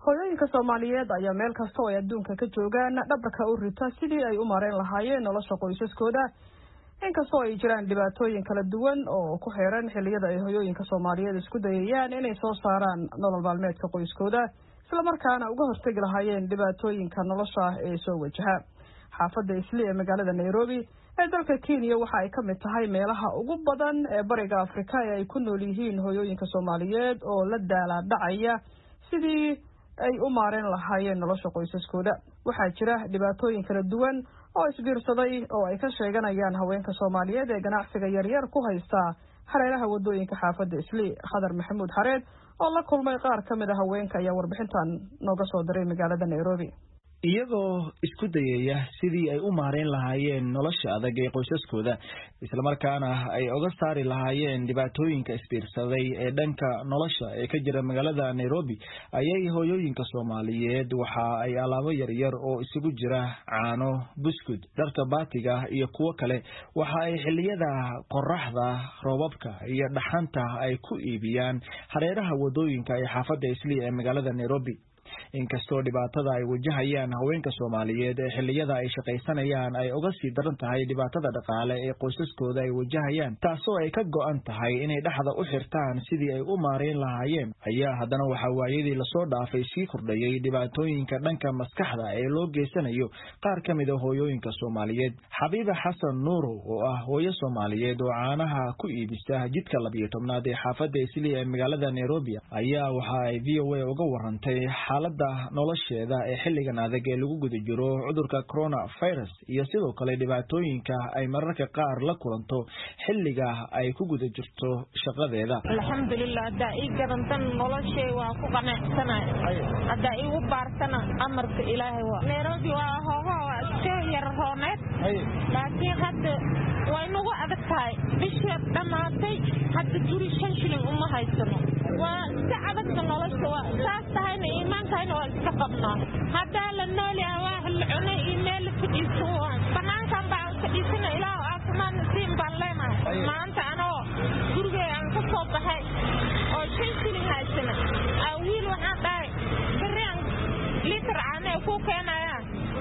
hooyooyinka Soomaaliyeed ayaa meel kasta oo ay adduunka ka joogaan dhabarka u rita sidii ay u mareen lahaayeen nolosha qoysaskooda inkastoo ay jiraan dhibaatooyin kala duwan oo ku xeeran xilliyada ay hooyooyinka Soomaaliyeed isku dayayaan inay soo saaraan nolol maalmeedka qoyskooda isla markaana uga hortagi lahaayeen dhibaatooyinka nolosha ee soo wajaha xaafadda Islii ee magaalada Nairobi ee dalka Kenya waxa ay ka mid tahay meelaha ugu badan ee bariga Afrika ee ay ku nool yihiin hooyooyinka Soomaaliyeed oo la daala dhacaya sidii ay u maareen lahaayeen nolosha qoysaskooda waxaa jira dhibaatooyin kala duwan oo isbiirsaday oo ay ka sheeganayaan haweenka Soomaaliyeed ee ganacsiga yaryar ku haysta hareeraha wadooyinka xaafadda Islii Khadar Maxamuud Xareed oo la kulmay qaar ka mid ah haweenka ayaa warbixintan nooga soo diray magaalada Nairobi iyagoo isku dayaya sidii ay u maareen lahaayeen nolosha adag ee qoysaskooda isla markaana ay uga saari lahaayeen dhibaatooyinka isbiirsaday ee dhanka nolosha ee ka jira magaalada Nairobi ayay hooyooyinka Soomaaliyeed waxa ay alaabo yaryar oo isugu jira caano, buskud, dharka baatiga iyo kuwo kale waxa ay xilliyada qorraxda, roobabka iyo dhaxanta ay ku iibiyaan hareeraha wadooyinka ee xaafadda Islii ee magaalada Nairobi inkastoo dhibaatada ay wajahayaan haweenka Soomaaliyeed ee xilliyada ay shaqaysanayaan ay uga sii daran tahay dhibaatada dhaqaale ee qoysaskooda ay wajahayaan taasoo ay ka go'an tahay inay dhaxda u xirtaan sidii ay u maareen lahaayeen ayaa haddana waxa waayadii lasoo dhaafay sii kordhayay dhibaatooyinka dhanka maskaxda ee loo geysanayo qaar ka mid ah hooyooyinka Soomaaliyeed Xabiiba Xasan Nuur oo ah hooyo Soomaaliyeed oo caanaha ku iibisa jidka 12aad ee xaafadda Islii ee magaalada Nairobi ayaa waxa ay VOA uga warantay xaaladda nolosheeda ee xilligan adag ee lagu guda jiro cudurka coronavirus iyo sidoo kale dhibaatooyinka ay mararka qaar la kulanto xilliga ay ku guda jirto shaqadeeda alxamdulillah daai gadantan noloshay waa ku qanacsanahay hadda igu baartana amarka ilaahay waa Nairobi waa hooga iska yar hooneed laakiin hadda way nagu adag tahay bishii dhamaatay hadda guri 5 shilin uma haysano waa iska adag nolosha waa saas tahay iimaanka waa iska qabnaa hadda la nool yahay wax la cunay email fidhiiso banaankan baa fidhiisana ilaa caafimaad siin baan leenahay maanta anoo guriga aan ka soo baxay oo 5 shilin haysana wiil waxaan dhahay bariyan liter caano ku keenaya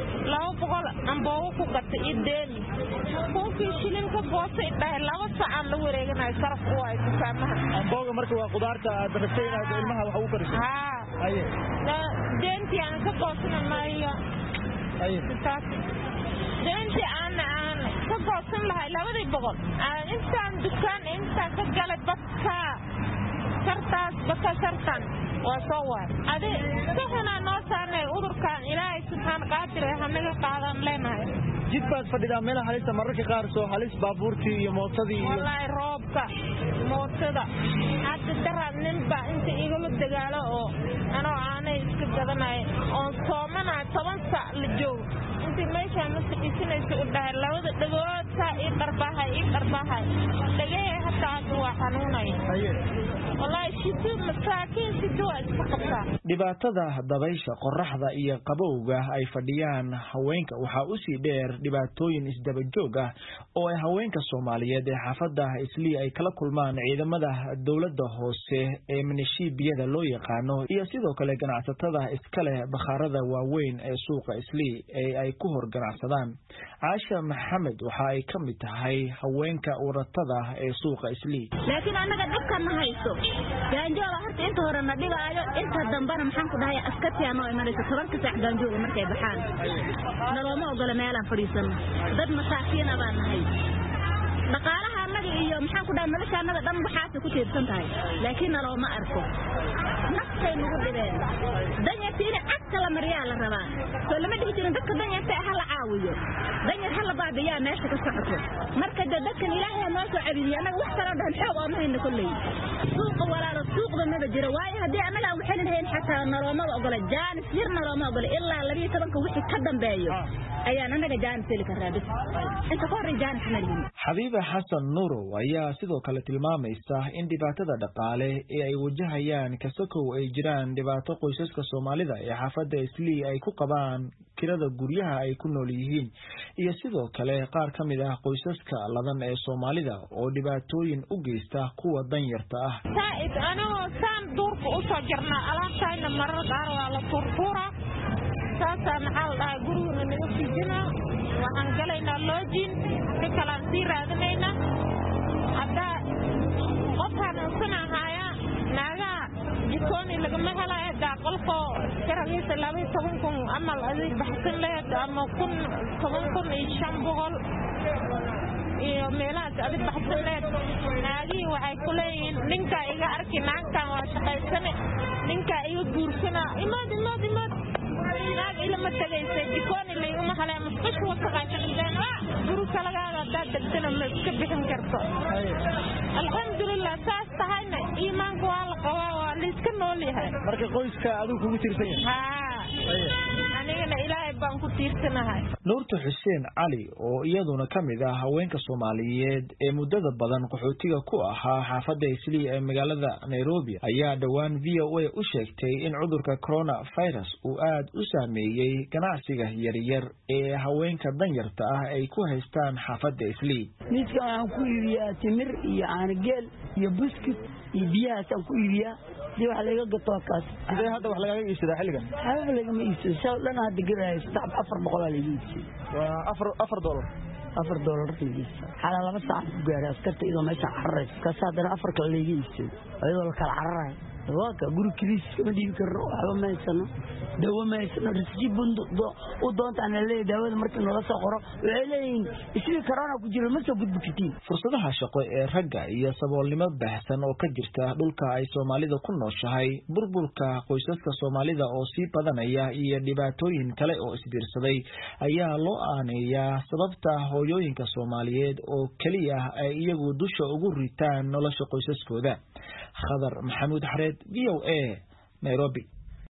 200 amboo ku gatay ideemi koofii shilin ka boosay dhahay 2 saac la wareeganayo saraf oo ay saamaha ambooga marka waa qudaarta aad rabtayna ilmaha wax ugu kariso aye deenti aan ka boosana maayo deenti aan ka boosan lahay 200 intaan dukaan intaan ka galay badka sartaas baka sartan waa soo war ade saxna noo saarnay udurkaan ilaahay subxaan qaadir hanaga qaadan leenahay jidbaad fadhidaa meel halis mararka qaar soo halis baabuurtii iyo mootadii wallahi roobka mootada hadda darad ninba inta igala dagaalo oo anoo aanay iska gadanay oo soomana 10 saac la joogo inta meesha masqiisinayso u dhahay labada dhagood saa ii qarbahay dhagay hatta waa xanuunay wallahi sidoo masaakiin sidoo iska qabta dhibaatada dabaysha qorraxda iyo qabowga ay fadhiyaan haweenka waxa u sii dheer dhibaatooyin isdaba joog ah oo ay haweenka Soomaaliyeed ee xaafadda Islii ay kala kulmaan ciidamada dawladda hoose ee milishiibiyada loo yaqaano iyo sidoo kale ganacsatada iska leh bakhaarada waaweyn ee suuqa Islii ee ay ku hor ganacsadaan Aasha Maxamed waxa ay ka mid tahay haweenka waratada ee suuqa Islii laakiin anaga dadka ma hayso gaanjoola horta inta hore na dhigaayo inta dambana maxaan ku dhahay askatiya noo imanaysa 10 saac gaanjoola markay baxaan nalooma ogola meelaan fadhiisan dad masaakiin ah baan nahay dhaqaalaha anaga iyo maxaan ku dhahay noloshaanada dhan waxaas ku tiirsan tahay laakiin nalooma arko nafay nagu dhibeen danyartiina agta la mariyaa la rabaa soo lama dhihi jirin dadka danyarta ah la caawiyo danyar hala baabiyaa meesha ka socoto marka dadkan ilaahay noo soo cabiyo anaga wax kala dhahan xoog oo ma hayno kullay suuqa walaalo suuqda ma jiro waayo hadii anaga waxaan lahayn xataa nalooma ogola jaanis yar nalooma ogola ilaa 12 wixii ka dambeeyo ayaan anaga jaanis heli karnaa bis inta ka horey jaanis ma lihin. Xabiiba Xasan Nuurow ayaa sidoo kale tilmaamaysa in dhibaatada dhaqaale ee ay wajahayaan kasakow ay jiraan dhibaato qoysaska Soomaalida ee xaafadda Islii ay ku qabaan kirada guryaha ay ku nool yihiin iyo sidoo kale qaar ka mid ah qoysaska ladan ee Soomaalida oo dhibaatooyin u geysta kuwa danyarta ah. Saa'id anagoo saan duurka u soo jirnaa alaabtayna marar qaar waa la turtuura saasa maxaa la dhahay guriguna naga fijina waxaan galaynaa loojin si kalaan sii raadinaynaa hadda qofkaan usanahaya naagaa jikooni lagama helayo haddaa qolkoo karagiisa 12,000 amal adig baxsan lehed ama 10,500 iyo meelahaas adig baxsan lehed naagihii waxay ku leeyihiin ninkaa iga arki naagtaan waa shaqaysane ninkaa iga guursana imaad naag ilama tagaysa jikooni layguma halay musqish wasaqay ka dhigeen gurika lagaaga haddaad degtana ma iska bixin karto alxamdulilah saas tahayna iimaanka waa la qabaa waa layska nool yahay. Marka qoyska adigu kugu tiirsan yahay anigana ilaahay baan ku tiirsanahay. Nuurta Xuseen Cali oo iyaduna ka mid ah haweenka Soomaaliyeed ee muddada badan qaxootiga ku ahaa xaafadda Islii ee magaalada Nairobi ayaa dhawaan VOA u sheegtay in cudurka coronavirus uu aad u saameeyay ganacsiga yaryar ee haweenka danyarta ah ay ku haystaan xaafadda Islii. Midka aan ku iibiyaa timir iyo caanageel iyo buskut iyo biyahaas aan ku iibiyaa dii wax laga gato kaas. Sidee hadda wax laga iibsadaa xilligan? Waxba laga ma iibsado soo dhan hadda garaay 400 laga iibsado. Waa $4 $4 qiimihiisa. Xala laba saac ku gaaray askarta idoo meesha carray ka saadana 4 kale laga iibsado ayadoo la kala carray waaka guri kaliis kama dhiibi karno waxba ma haysano dawo ma haysano risji bundo u doontaan leeyahay daawada markii nala soo qoro waxay leeyihiin isii corona ku jiro ma soo gudbikitiin. Fursadaha shaqo ee ragga iyo saboolnimo baahsan oo ka jirta dhulka ay Soomaalida ku nooshahay burburka qoysaska Soomaalida oo sii badanaya iyo dhibaatooyin kale oo isbiirsaday ayaa loo aaneeyaa sababta hooyooyinka Soomaaliyeed oo kaliya ay iyagu dusha ugu ritaan nolosha qoysaskooda. Khadar Maxamuud Xareed VOA Nairobi.